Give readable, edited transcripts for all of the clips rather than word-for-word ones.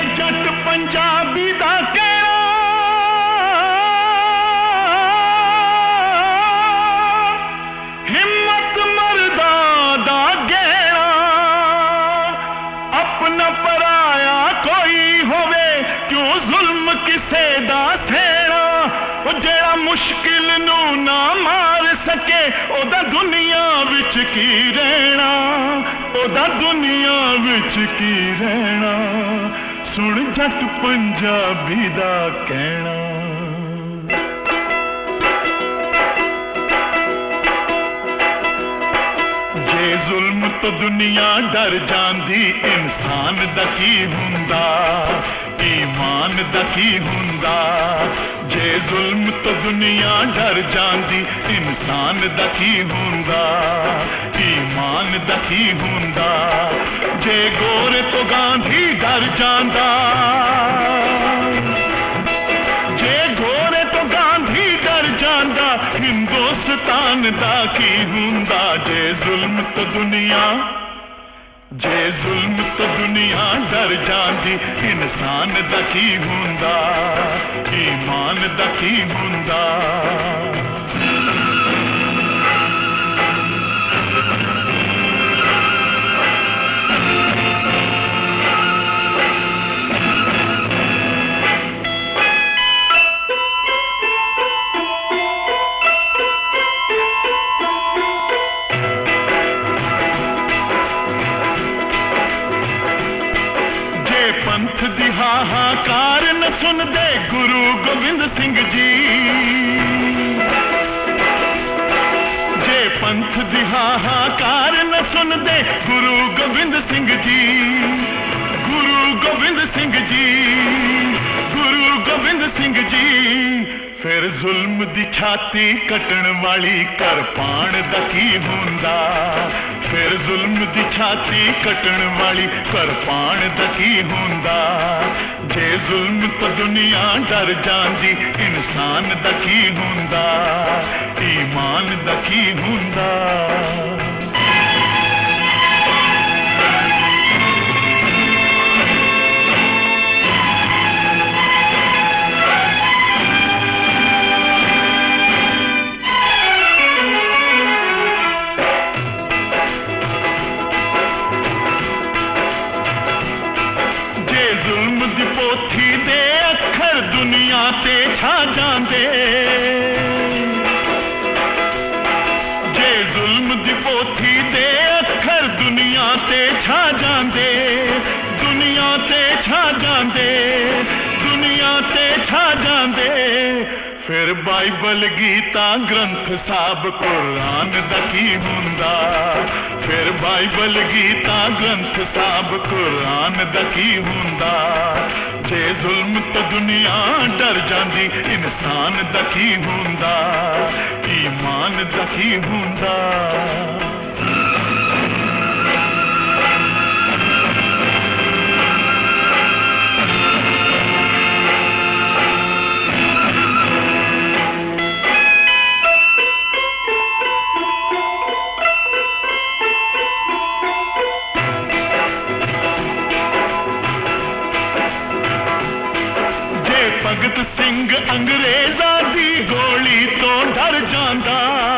जट पंजाबी दा कहना हिम्मत मर्दा दा गहना अपना पराया कोई होवे क्यों जुल्म किसे दा थेड़ा जेड़ा मुश्किल नू ना मार सके ओदा दुनिया विच की रहना ओदा दुनिया विच की रहना सुन जट पंजाबी दा कहना जे जुल्म तो दुनिया डर जांदी इंसान दा की हुंदा ईमान दा की हुंदा जे जुल्म तो दुनिया डर जांदी इंसान दा की हुंदा ईमान दा की हुंदा जे गोरे तो गांधी डर जांदा जे गोरे तो गांधी डर जांदा हिंदुस्तान दा की हुंदा जे जुल्म तो दुनिया डर जांदी इंसान दा की हुंदा ईमान दा की हुंदा पंथ दी हाहाकार न सुन दे गुरु गोविंद सिंह जी जे पंथ दी हाहाकार न सुन दे गुरु गोविंद सिंह जी गुरु गोविंद सिंह जी गुरु गोविंद सिंह जी फिर जुल्म दी छाती कटण वाली करपान दा की हुंदा फिर जुल्म दी छाती कटण वाली करपान दा की हुंदा जे जुल्म तो दुनिया डर जांदी इंसान दा की हुंदा ईमान दा की हुंदा पोथी दे अखर दुनिया ते छा जांदे जे जुल्म दी पोथी दे अखर दुनिया ते छा जांदे दुनिया ते छा जांदे दुनिया ते छा जांदे फिर बाइबल गीता ग्रंथ साहब कुरान दा की हुंदा फिर बाइबल गीता ग्रंथ साहब कुरान दा की हुंदा जे जुल्म तो दुनिया डर जांदी इंसान दा की हुंदा ईमान दा की हुंदा भगत सिंह अंग्रेज़ां दी गोली तो डर जांदा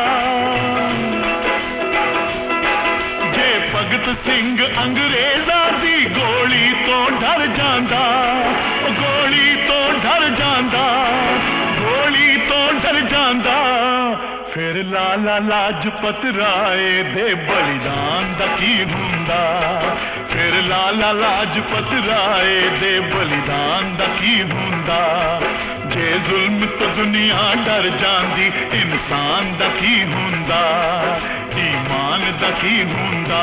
जे भगत सिंह अंग्रेज़ां दी गोली तो डर जांदा गोली तो डर जांदा गोली तो डर जांदा फिर लाला लाजपत राय दे बलिदान दा की हुंदा फिर लाला लाजपत राय दे बलिदान दा की हुंदा जे जुल्म तो दुनिया डर जांदी इंसान दा की हुंदा ईमान दा की हुंदा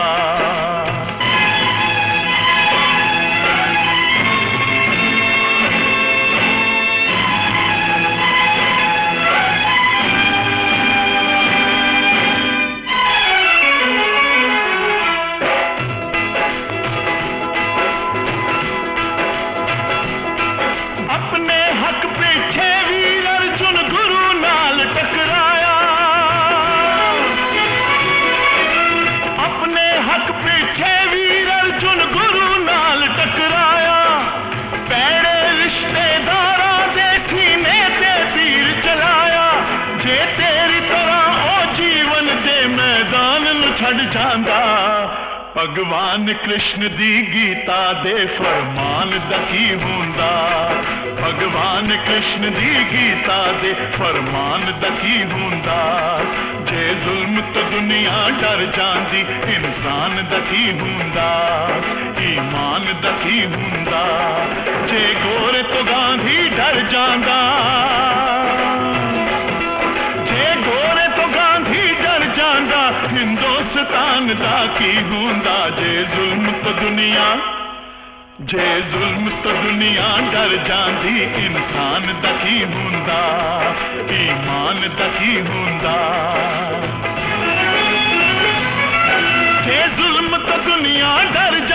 भगवान कृष्ण दी गीता दे फरमान दा की हुंदा भगवान कृष्ण दी गीता दे फरमान दा की हुंदा जे जुल्म तो दुनिया डर जांदी इंसान दा की हुंदा ईमान दा की हुंदा जे गोरे तो गांधी डर जांदा जे गोरे तो गांधी डर जांदा हिंदुस्तान दा की हुंदा जे जुल्म तो दुनिया डर जांदी इंसान दा की हुंदा ईमान दा की हुंदा जे जुल्म तो दुनिया डर